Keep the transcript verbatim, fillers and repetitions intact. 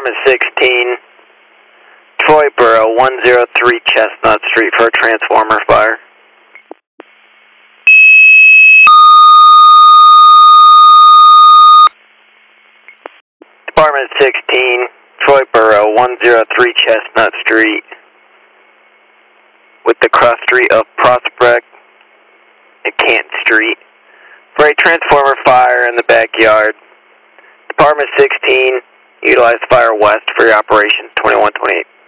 Department sixteen, Troy Borough, one oh three Chestnut Street for a transformer fire. Department sixteen, Troy Borough, one oh three Chestnut Street, with the cross street of Prospect and Canton Street, for a transformer fire in the backyard. Department sixteen, utilize Fire West for your operation twenty-one twenty-eight.